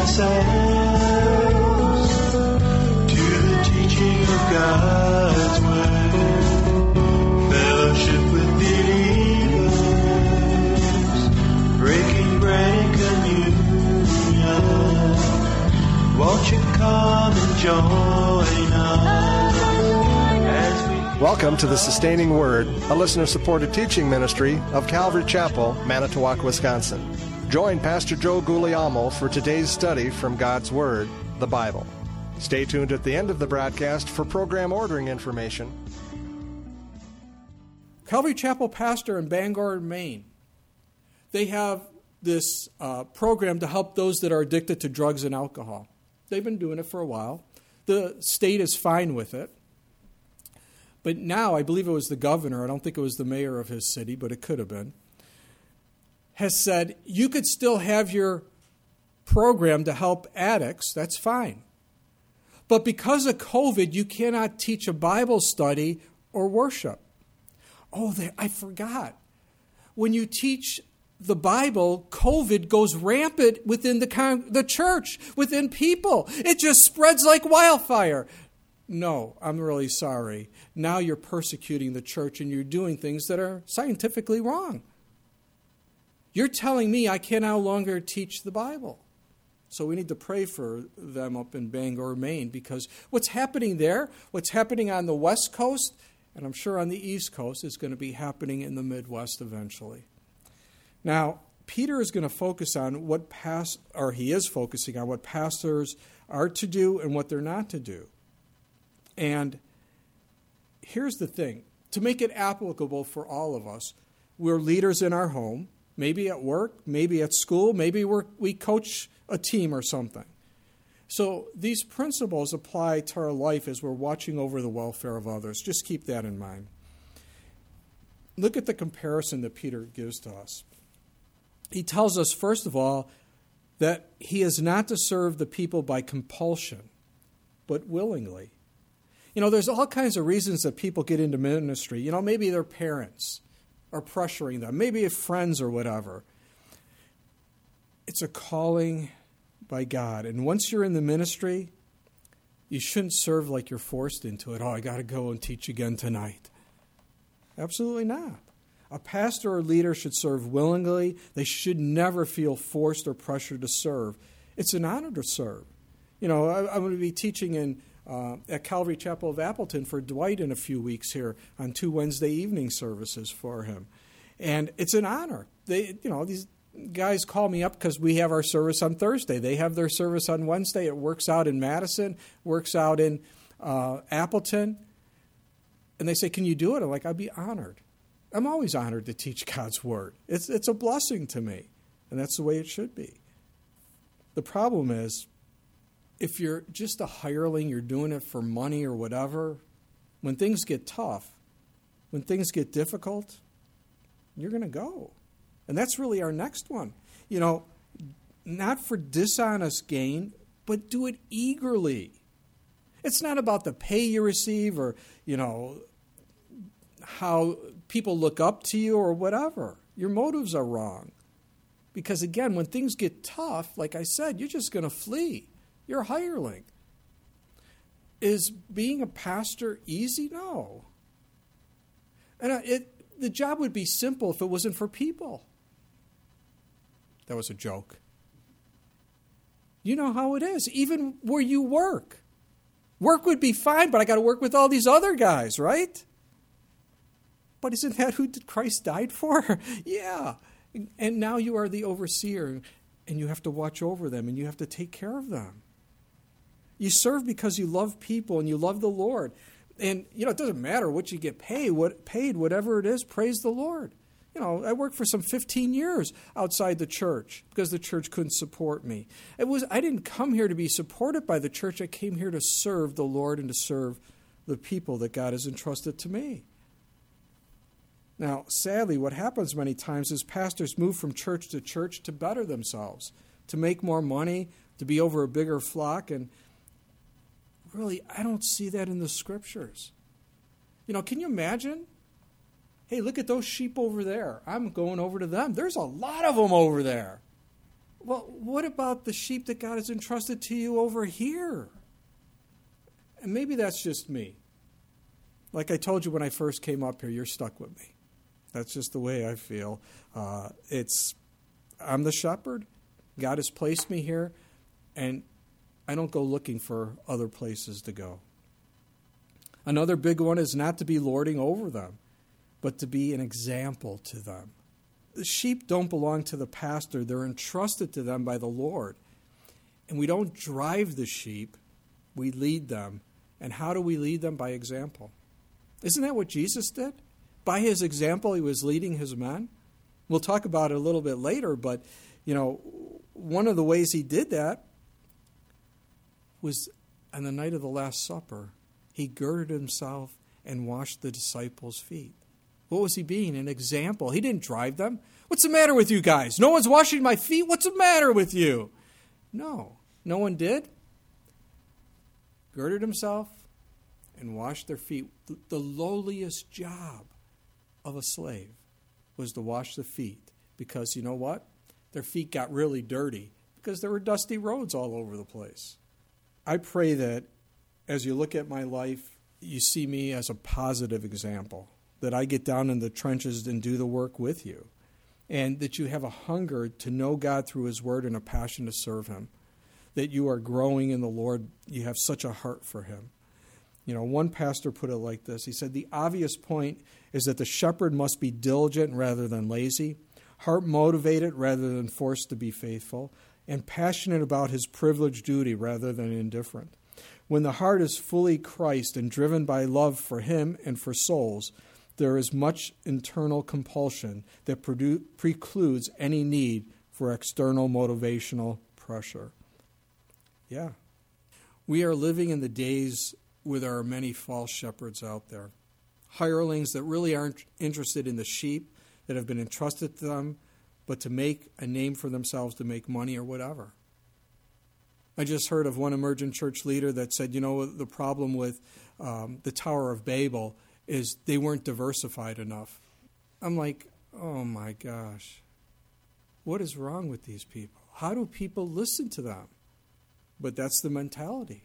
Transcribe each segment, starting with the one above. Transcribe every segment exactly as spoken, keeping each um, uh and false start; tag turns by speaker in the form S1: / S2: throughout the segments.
S1: ourselves to the teaching of God's word. Fellowship with believers, breaking bread and communion. Won't you come and join us as we...
S2: Welcome to the Sustaining Word, a listener-supported teaching ministry of Calvary Chapel, Manitowoc, Wisconsin. Join Pastor Joe Guglielmo for today's study from God's Word, the Bible. Stay tuned at the end of the broadcast for program ordering information.
S3: Calvary Chapel pastor in Bangor, Maine. They have this uh, program to help those that are addicted to drugs and alcohol. They've been doing it for a while. The state is fine with it. But now, I believe it was the governor, I don't think it was the mayor of his city, but it could have been, has said, you could still have your program to help addicts, that's fine. But because of COVID, you cannot teach a Bible study or worship. Oh, they, I forgot. When you teach the Bible, COVID goes rampant within the, con- the church, within people. It just spreads like wildfire. No, I'm really sorry. Now you're persecuting the church and you're doing things that are scientifically wrong. You're telling me I can no longer teach the Bible. So we need to pray for them up in Bangor, Maine, because what's happening there, what's happening on the West Coast, and I'm sure on the East Coast, is going to be happening in the Midwest eventually. Now, Peter is going to focus on what past, or he is focusing on what pastors are to do and what they're not to do. And here's the thing. To make it applicable for all of us, we're leaders in our home, maybe at work, maybe at school, maybe we're, we coach a team or something. So these principles apply to our life as we're watching over the welfare of others. Just keep that in mind. Look at the comparison that Peter gives to us. He tells us, first of all, that he is not to serve the people by compulsion, but willingly. You know, there's all kinds of reasons that people get into ministry. You know, maybe their parents are pressuring them, maybe friends or whatever. It's a calling by God. And once you're in the ministry, you shouldn't serve like you're forced into it. Oh, I got to go and teach again tonight. Absolutely not. A pastor or leader should serve willingly. They should never feel forced or pressured to serve. It's an honor to serve. You know, I, I'm going to be teaching in Uh, at Calvary Chapel of Appleton for Dwight in a few weeks here on two Wednesday evening services for him. And it's an honor. They, you know, these guys call me up because we have our service on Thursday. They have their service on Wednesday. It works out in Madison, works out in uh, Appleton. And they say, can you do it? I'm like, I'd be honored. I'm always honored to teach God's Word. It's, it's a blessing to me. And that's the way it should be. The problem is, if you're just a hireling, you're doing it for money or whatever, when things get tough, when things get difficult, you're going to go. And that's really our next one. You know, not for dishonest gain, but do it eagerly. It's not about the pay you receive or, you know, how people look up to you or whatever. Your motives are wrong. Because, again, when things get tough, like I said, you're just going to flee. You're a hireling. Is being a pastor easy? No. And it, the job would be simple if it wasn't for people. That was a joke. You know how it is, even where you work. Work would be fine, but I got to work with all these other guys, right? But isn't that who Christ died for? Yeah. And now you are the overseer, and you have to watch over them, and you have to take care of them. You serve because you love people and you love the Lord. And, you know, it doesn't matter what you get paid, what paid, whatever it is, praise the Lord. You know, I worked for some fifteen years outside the church because the church couldn't support me. It was I didn't come here to be supported by the church. I came here to serve the Lord and to serve the people that God has entrusted to me. Now, sadly, what happens many times is pastors move from church to church to better themselves, to make more money, to be over a bigger flock, and really, I don't see that in the Scriptures. You know, can you imagine? Hey, look at those sheep over there. I'm going over to them. There's a lot of them over there. Well, what about the sheep that God has entrusted to you over here? And maybe that's just me. Like I told you when I first came up here, you're stuck with me. That's just the way I feel. Uh, it's, I'm the shepherd. God has placed me here, and I don't go looking for other places to go. Another big one is not to be lording over them, but to be an example to them. The sheep don't belong to the pastor. They're entrusted to them by the Lord. And we don't drive the sheep. We lead them. And how do we lead them? By example. Isn't that what Jesus did? By his example, he was leading his men. We'll talk about it a little bit later, but, you know, one of the ways he did that was on the night of the Last Supper. He girded himself and washed the disciples' feet. What was he being? An example. He didn't drive them. What's the matter with you guys? No one's washing my feet? What's the matter with you? No, no one did. Girded himself and washed their feet. The lowliest job of a slave was to wash the feet, because you know what? Their feet got really dirty because there were dusty roads all over the place. I pray that as you look at my life, you see me as a positive example, that I get down in the trenches and do the work with you, and that you have a hunger to know God through his word and a passion to serve him, that you are growing in the Lord. You have such a heart for him. You know, one pastor put it like this. He said, the obvious point is that the shepherd must be diligent rather than lazy, heart motivated rather than forced to be faithful, and passionate about his privileged duty rather than indifferent. When the heart is fully Christ and driven by love for him and for souls, there is much internal compulsion that produ- precludes any need for external motivational pressure. Yeah. We are living in the days where there are many false shepherds out there. Hirelings that really aren't interested in the sheep that have been entrusted to them, but to make a name for themselves, to make money or whatever. I just heard of one emergent church leader that said, you know, the problem with um, the Tower of Babel is they weren't diversified enough. I'm like, oh my gosh, what is wrong with these people? How do people listen to them? But that's the mentality.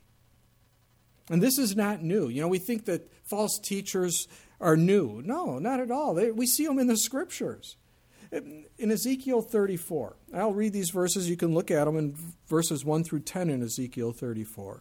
S3: And this is not new. You know, we think that false teachers are new. No, not at all. They, we see them in the scriptures. In Ezekiel thirty-four, I'll read these verses. You can look at them in verses one through ten in Ezekiel thirty-four.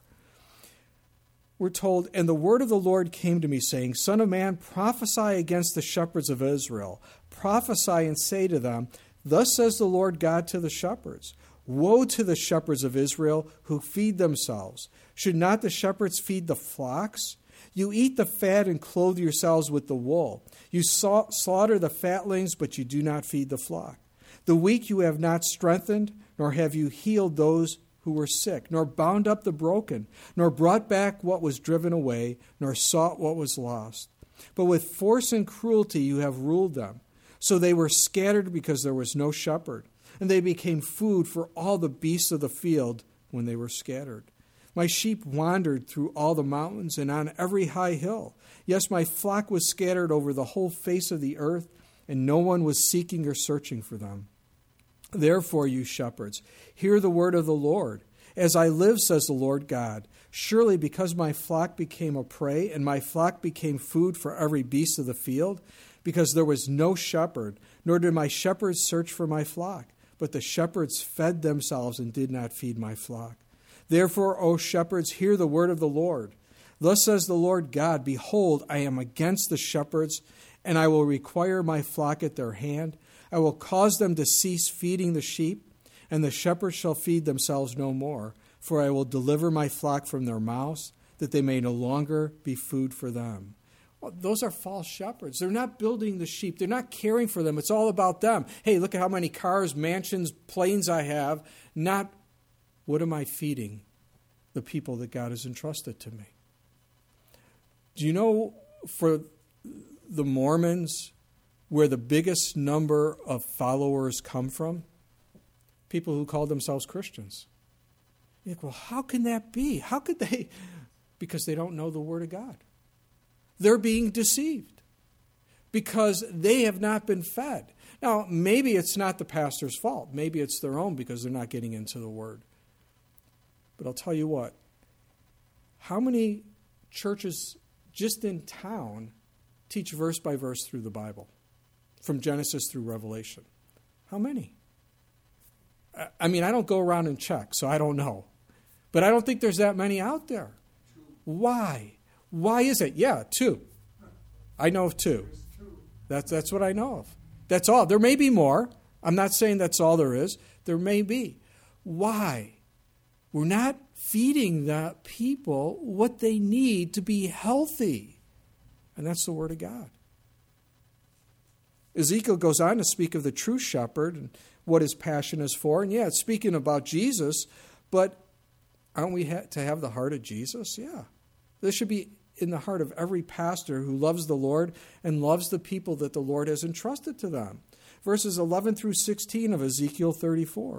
S3: We're told, and the word of the Lord came to me, saying, Son of man, prophesy against the shepherds of Israel. Prophesy and say to them, Thus says the Lord God to the shepherds, Woe to the shepherds of Israel who feed themselves. Should not the shepherds feed the flocks? You eat the fat and clothe yourselves with the wool. You sa- slaughter the fatlings, but you do not feed the flock. The weak you have not strengthened, nor have you healed those who were sick, nor bound up the broken, nor brought back what was driven away, nor sought what was lost. But with force and cruelty you have ruled them. So they were scattered because there was no shepherd, and they became food for all the beasts of the field when they were scattered. My sheep wandered through all the mountains and on every high hill. Yes, my flock was scattered over the whole face of the earth, and no one was seeking or searching for them. Therefore, you shepherds, hear the word of the Lord. As I live, says the Lord God, surely because my flock became a prey, and my flock became food for every beast of the field, because there was no shepherd, nor did my shepherds search for my flock, but the shepherds fed themselves and did not feed my flock. Therefore, O shepherds, hear the word of the Lord. Thus says the Lord God, Behold, I am against the shepherds, and I will require my flock at their hand. I will cause them to cease feeding the sheep, and the shepherds shall feed themselves no more. For I will deliver my flock from their mouths, that they may no longer be food for them. Well, those are false shepherds. They're not building the sheep. They're not caring for them. It's all about them. Hey, look at how many cars, mansions, planes I have. Not what am I feeding the people that God has entrusted to me? Do you know, for the Mormons, where the biggest number of followers come from? People who call themselves Christians. You think, well, how can that be? How could they? Because they don't know the Word of God. They're being deceived because they have not been fed. Now, maybe it's not the pastor's fault. Maybe it's their own because they're not getting into the Word. But I'll tell you what, how many churches just in town teach verse by verse through the Bible, from Genesis through Revelation? How many? I mean, I don't go around and check, so I don't know. But I don't think there's that many out there. Why? Why is it? Yeah, two. I know of two. That's, that's what I know of. That's all. There may be more. I'm not saying that's all there is. There may be. Why? We're not feeding the people what they need to be healthy. And that's the Word of God. Ezekiel goes on to speak of the true shepherd and what his passion is for. And yeah, it's speaking about Jesus, but aren't we ha- to have the heart of Jesus? Yeah. This should be in the heart of every pastor who loves the Lord and loves the people that the Lord has entrusted to them. Verses eleven through sixteen of Ezekiel thirty-four.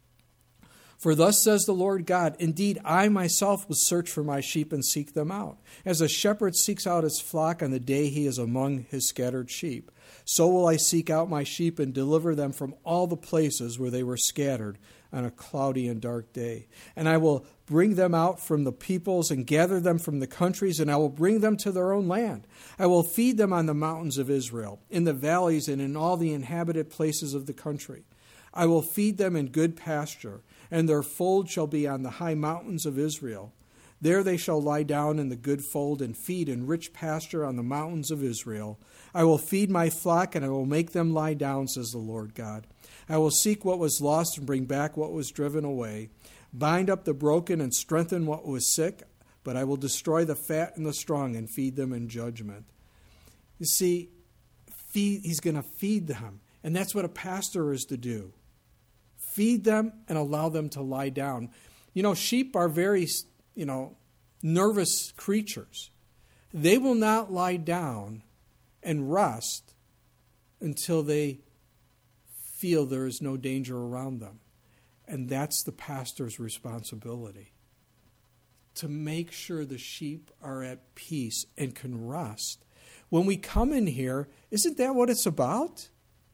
S3: For thus says the Lord God, indeed, I myself will search for my sheep and seek them out, as a shepherd seeks out his flock on the day he is among his scattered sheep. So will I seek out my sheep and deliver them from all the places where they were scattered on a cloudy and dark day. And I will bring them out from the peoples and gather them from the countries, and I will bring them to their own land. I will feed them on the mountains of Israel, in the valleys and in all the inhabited places of the country. I will feed them in good pasture, and their fold shall be on the high mountains of Israel. There they shall lie down in the good fold and feed in rich pasture on the mountains of Israel. I will feed my flock, and I will make them lie down, says the Lord God. I will seek what was lost and bring back what was driven away, bind up the broken and strengthen what was sick, but I will destroy the fat and the strong and feed them in judgment. You see, feed, he's going to feed them, and that's what a pastor is to do. Feed them and allow them to lie down. You know, sheep are very, you know, nervous creatures. They will not lie down and rest until they feel there is no danger around them. And that's the pastor's responsibility, to make sure the sheep are at peace and can rest. When we come in here, isn't that what it's about?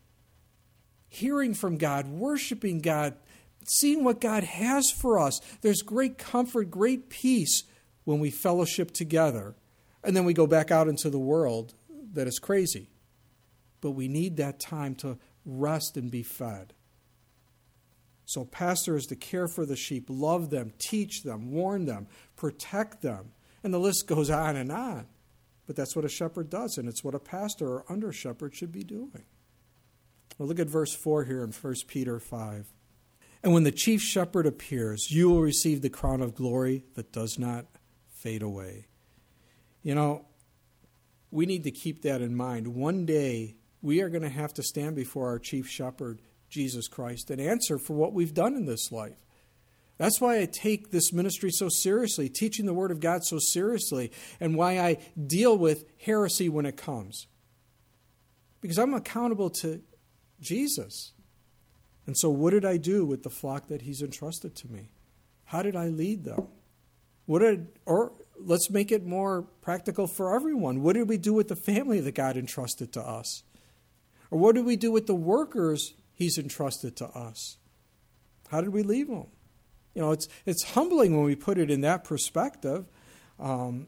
S3: Hearing from God, worshiping God, seeing what God has for us. There's great comfort, great peace when we fellowship together. And then we go back out into the world that is crazy. But we need that time to rest and be fed. So pastor is to care for the sheep, love them, teach them, warn them, protect them. And the list goes on and on. But that's what a shepherd does, and it's what a pastor or under shepherd should be doing. Well, look at verse four here in First Peter five. And when the chief shepherd appears, you will receive the crown of glory that does not fade away. You know, we need to keep that in mind. One day, we are going to have to stand before our chief shepherd, Jesus Christ, and answer for what we've done in this life. That's why I take this ministry so seriously, teaching the Word of God so seriously, and why I deal with heresy when it comes. Because I'm accountable to Jesus. And so what did I do with the flock that He's entrusted to me? How did I lead them? What did, or let's make it more practical for everyone. What did we do with the family that God entrusted to us? Or what did we do with the workers He's entrusted to us? How did we leave them? You know, it's it's humbling when we put it in that perspective. Um,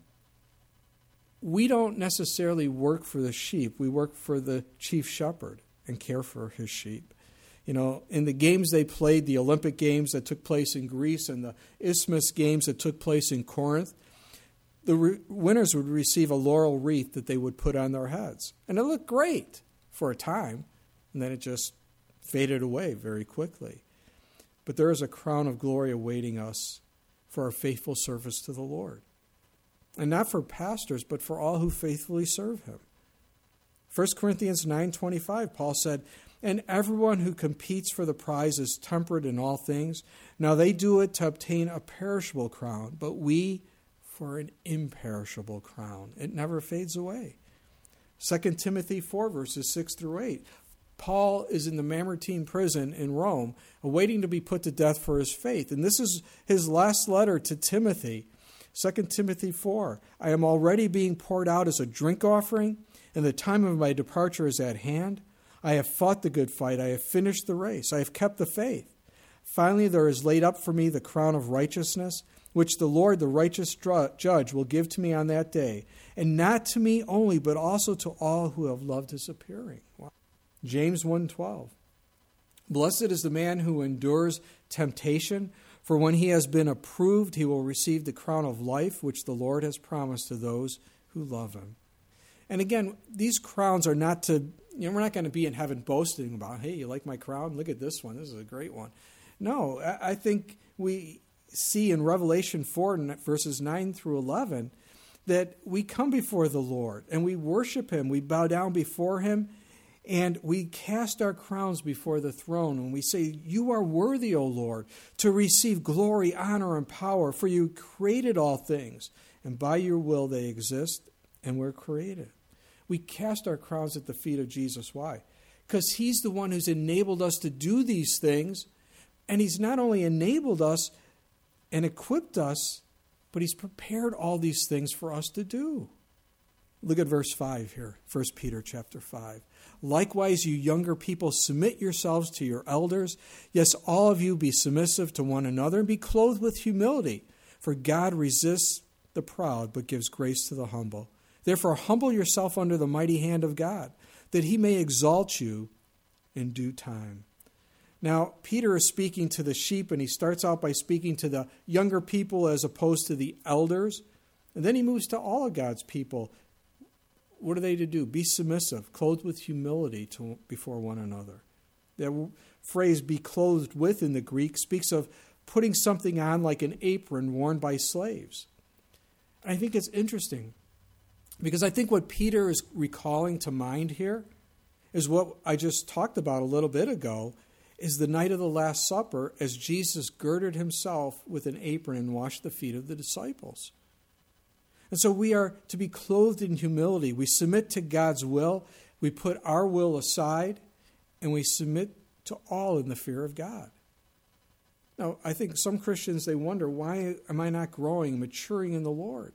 S3: we don't necessarily work for the sheep. We work for the chief shepherd and care for his sheep. You know, in the games they played, the Olympic Games that took place in Greece and the Isthmus Games that took place in Corinth, the re- winners would receive a laurel wreath that they would put on their heads. And it looked great for a time, and then it just faded away very quickly. But there is a crown of glory awaiting us for our faithful service to the Lord. And not for pastors, but for all who faithfully serve Him. First Corinthians nine twenty-five, Paul said, and everyone who competes for the prize is temperate in all things. Now they do it to obtain a perishable crown, but we for an imperishable crown. It never fades away. Second Timothy four, verses six through eight. Paul is in the Mamertine prison in Rome, awaiting to be put to death for his faith. And this is his last letter to Timothy. Second Timothy four. I am already being poured out as a drink offering, and the time of my departure is at hand. I have fought the good fight. I have finished the race. I have kept the faith. Finally, there is laid up for me the crown of righteousness, which the Lord, the righteous judge, will give to me on that day, and not to me only, but also to all who have loved his appearing. Wow. James one twelve. Blessed is the man who endures temptation, for when he has been approved, he will receive the crown of life, which the Lord has promised to those who love him. And again, these crowns are not to, you know, we're not going to be in heaven boasting about, hey, you like my crown? Look at this one. This is a great one. No, I think we see in Revelation four, verses nine through eleven, that we come before the Lord and we worship him. We bow down before him and we cast our crowns before the throne. And we say, you are worthy, O Lord, to receive glory, honor, and power, for you created all things, and by your will they exist and were created. We cast our crowns at the feet of Jesus. Why? Because he's the one who's enabled us to do these things. And he's not only enabled us and equipped us, but he's prepared all these things for us to do. Look at verse five here, First Peter chapter five. Likewise, you younger people, submit yourselves to your elders. Yes, all of you be submissive to one another and be clothed with humility. For God resists the proud, but gives grace to the humble. Therefore, humble yourself under the mighty hand of God, that he may exalt you in due time. Now, Peter is speaking to the sheep, and he starts out by speaking to the younger people as opposed to the elders. And then he moves to all of God's people. What are they to do? Be submissive, clothed with humility to, before one another. That phrase, be clothed with, in the Greek, speaks of putting something on like an apron worn by slaves. I think it's interesting, because I think what Peter is recalling to mind here is what I just talked about a little bit ago, is the night of the Last Supper, as Jesus girded himself with an apron and washed the feet of the disciples. And so we are to be clothed in humility. We submit to God's will. We put our will aside, and we submit to all in the fear of God. Now, I think some Christians, they wonder, why am I not growing, maturing in the Lord?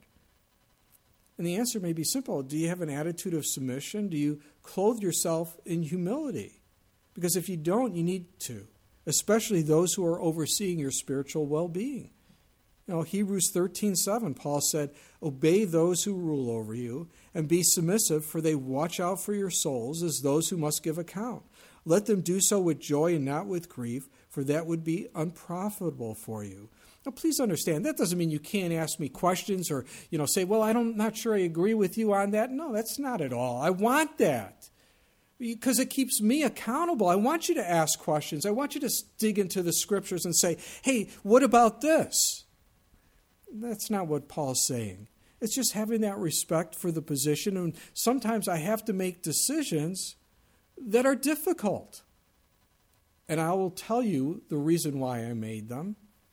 S3: And the answer may be simple. Do you have an attitude of submission? Do you clothe yourself in humility? Because if you don't, you need to, especially those who are overseeing your spiritual well-being. You know, Hebrews thirteen seven, Paul said, obey those who rule over you and be submissive, for they watch out for your souls as those who must give account. Let them do so with joy and not with grief, for that would be unprofitable for you. Now, please understand, that doesn't mean you can't ask me questions or, you know, say, well, I'm not sure I agree with you on that. No, that's not at all. I want that, because it keeps me accountable. I want you to ask questions. I want you to dig into the scriptures and say, hey, what about this? That's not what Paul's saying. It's just having that respect for the position. And sometimes I have to make decisions that are difficult. And I will tell you the reason why I made them.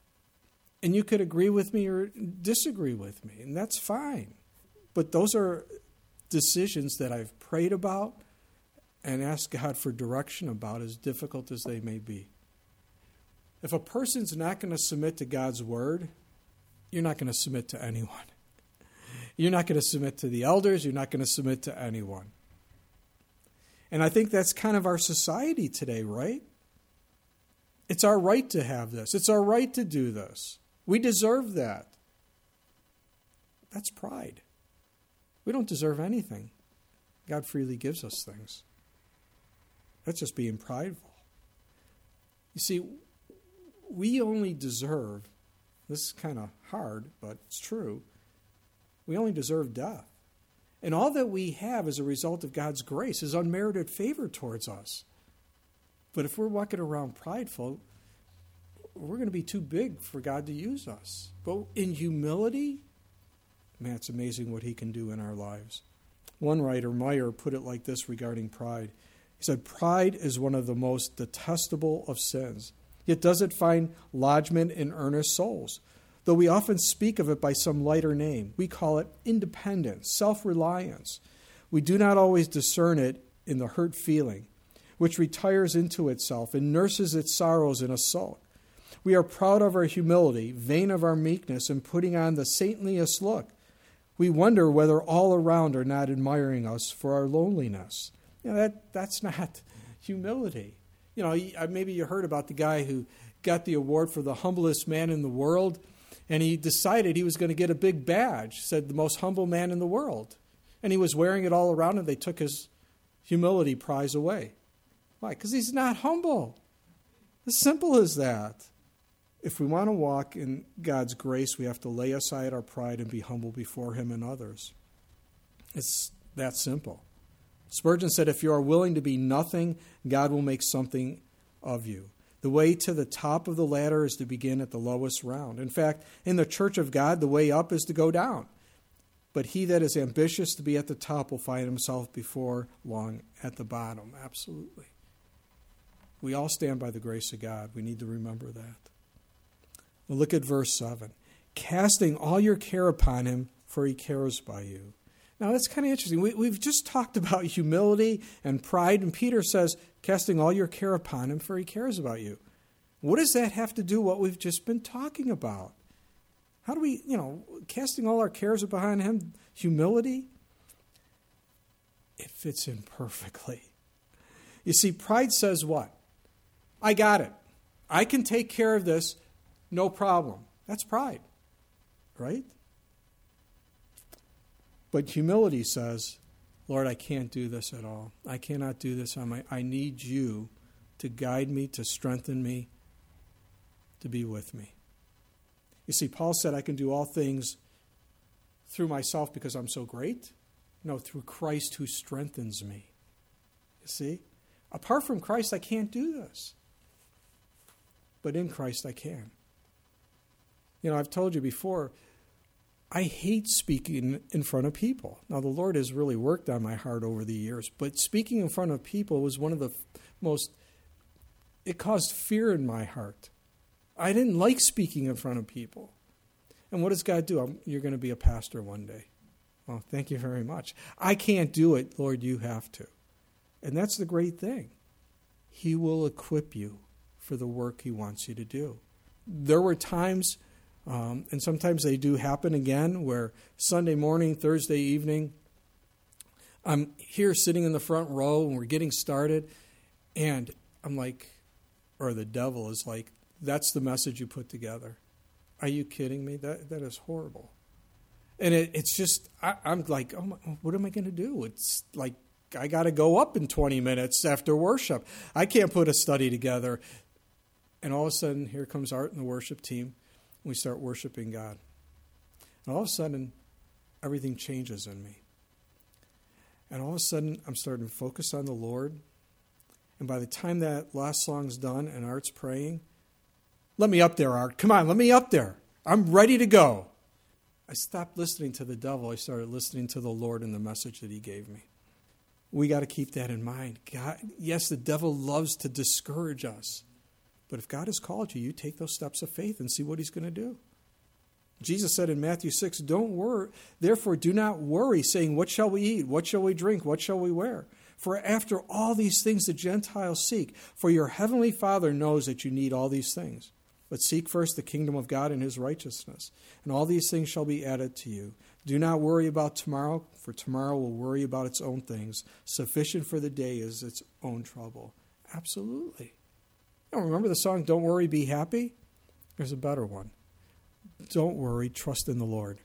S3: And you could agree with me or disagree with me, and that's fine. But those are decisions that I've prayed about and asked God for direction about, as difficult as they may be. If a person's not going to submit to God's word, you're not going to submit to anyone. You're not going to submit to the elders. You're not going to submit to anyone. And I think that's kind of our society today, right? It's our right to have this. It's our right to do this. We deserve that. That's pride. We don't deserve anything. God freely gives us things. That's just being prideful. You see, we only deserve, this is kind of hard, but it's true, we only deserve death. And all that we have as a result of God's grace is unmerited favor towards us. But if we're walking around prideful, we're going to be too big for God to use us. But in humility, man, it's amazing what he can do in our lives. One writer, Meyer, put it like this regarding pride. He said, pride is one of the most detestable of sins, yet does it find lodgment in earnest souls. Though we often speak of it by some lighter name, we call it independence, self-reliance. We do not always discern it in the hurt feeling, which retires into itself and nurses its sorrows in a sulk. We are proud of our humility, vain of our meekness, and putting on the saintliest look. We wonder whether all around are not admiring us for our loneliness. You know, that, that's not Humility. You know, maybe you heard about the guy who got the award for the humblest man in the world, and he decided he was going to get a big badge, said the most humble man in the world. And he was wearing it all around, and they took his humility prize away. Why? Because he's not humble. As simple as that. If we want to walk in God's grace, we have to lay aside our pride and be humble before him and others. It's that simple. Spurgeon said, if you are willing to be nothing, God will make something of you. The way to the top of the ladder is to begin at the lowest round. In fact, in the church of God, the way up is to go down. But he that is ambitious to be at the top will find himself before long at the bottom. Absolutely. We all stand by the grace of God. We need to remember that. Now look at verse seven. Casting all your care upon him, for he cares by you. Now that's kind of interesting. We, we've just talked about humility and pride, and Peter says, casting all your care upon him, for he cares about you. What does that have to do with what we've just been talking about? How do we, you know, casting all our cares upon him, humility? It fits in perfectly. You see, pride says what? I got it. I can take care of this, no problem. That's pride, right? But humility says, Lord, I can't do this at all. I cannot do this on my own. I need you to guide me, to strengthen me, to be with me. You see, Paul said I can do all things through myself because I'm so great. No, through Christ who strengthens me. You see? Apart from Christ, I can't do this. But in Christ, I can. You know, I've told you before, I hate speaking in front of people. Now, the Lord has really worked on my heart over the years, but speaking in front of people was one of the most, it caused fear in my heart. I didn't like speaking in front of people. And what does God do? I'm, you're going to be a pastor one day. Well, thank you very much. I can't do it. Lord, you have to. And that's the great thing. He will equip you for the work he wants you to do. There were times, um, and sometimes they do happen again, where Sunday morning, Thursday evening, I'm here sitting in the front row and we're getting started, and I'm like, or the devil is like, that's the message you put together. Are you kidding me? That that is horrible. And it, it's just, I, I'm like, oh my, what am I going to do? It's like, I got to go up in twenty minutes after worship. I can't put a study together. And all of a sudden, here comes Art and the worship team. We start worshiping God. And all of a sudden, everything changes in me. And all of a sudden, I'm starting to focus on the Lord. And by the time that last song's done and Art's praying, let me up there, Art. Come on, let me up there. I'm ready to go. I stopped listening to the devil. I started listening to the Lord and the message that he gave me. We got to keep that in mind. God, yes, the devil loves to discourage us. But if God has called you, you take those steps of faith and see what he's going to do. Jesus said in Matthew six, don't worry, therefore do not worry, saying, what shall we eat? What shall we drink? What shall we wear? For after all these things the Gentiles seek, for your heavenly Father knows that you need all these things. But seek first the kingdom of God and his righteousness, and all these things shall be added to you. Do not worry about tomorrow, for tomorrow will worry about its own things. Sufficient for the day is its own trouble. Absolutely. You know, remember the song, Don't Worry, Be Happy? There's a better one. Don't worry, trust in the Lord.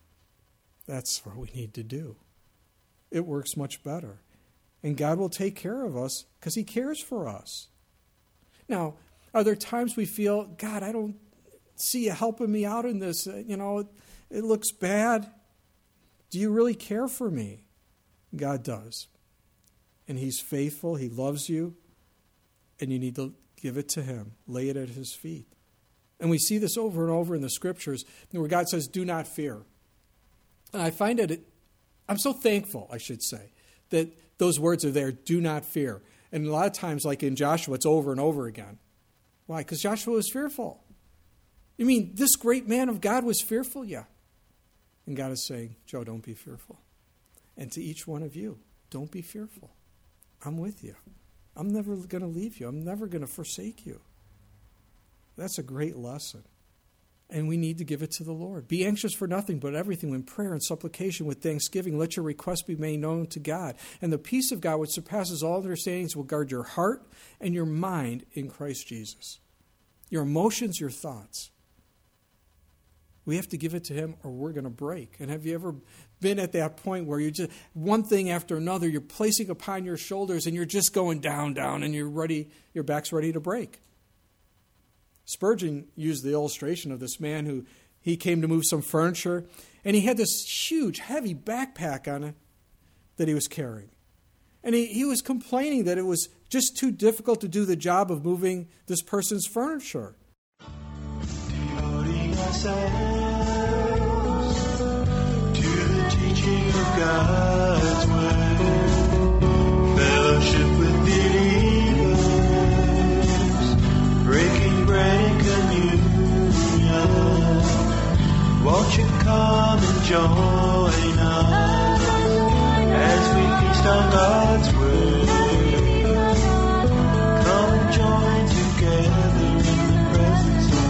S3: That's what we need to do. It works much better. And God will take care of us because he cares for us. Now, are there times we feel, God, I don't see you helping me out in this. You know, it, it looks bad. Do you really care for me? God does. And he's faithful. He loves you. And you need to give it to him. Lay it at his feet. And we see this over and over in the scriptures where God says, do not fear. And I find it, I'm so thankful, I should say, that those words are there, do not fear. And a lot of times, like in Joshua, it's over and over again. Why? Because Joshua was fearful. You mean this great man of God was fearful? Yeah. And God is saying, Joe, don't be fearful. And to each one of you, don't be fearful. I'm with you. I'm never going to leave you. I'm never going to forsake you. That's a great lesson. And we need to give it to the Lord. Be anxious for nothing, but everything in prayer and supplication with thanksgiving. Let your requests be made known to God. And the peace of God, which surpasses all understandings, will guard your heart and your mind in Christ Jesus. Your emotions, your thoughts. We have to give it to Him or we're going to break. And have you ever been at that point where you're just, one thing after another, you're placing upon your shoulders and you're just going down, down, and you're ready, your back's ready to break? Spurgeon used the illustration of this man who, he came to move some furniture, and he had this huge, heavy backpack on it that he was carrying. And he, he was complaining that it was just too difficult to do the job of moving this person's furniture.
S1: Devoting ourselves to the teaching of God's word, fellowship with believers, breaking bread and communion. Won't you come and join us as we feast on God's word? Come and join together in the presence of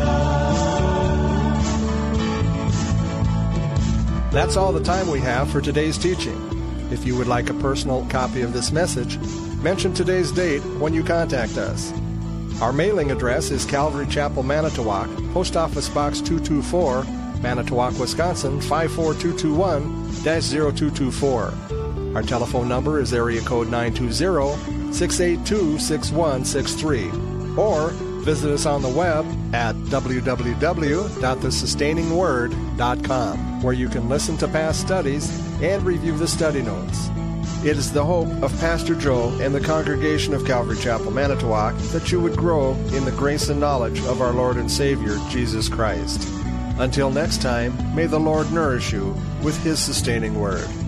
S1: God.
S2: That's all the time we have for today's teaching. If you would like a personal copy of this message, mention today's date when you contact us. Our mailing address is Calvary Chapel, Manitowoc, Post Office Box two two four, Manitowoc, Wisconsin five four two two one dash zero two two four. Our telephone number is area code nine two zero, six eight two, six one six three. Or visit us on the web at w w w dot the sustaining word dot com, where you can listen to past studies and review the study notes. It is the hope of Pastor Joe and the congregation of Calvary Chapel, Manitowoc, that you would grow in the grace and knowledge of our Lord and Savior, Jesus Christ. Until next time, may the Lord nourish you with His sustaining word.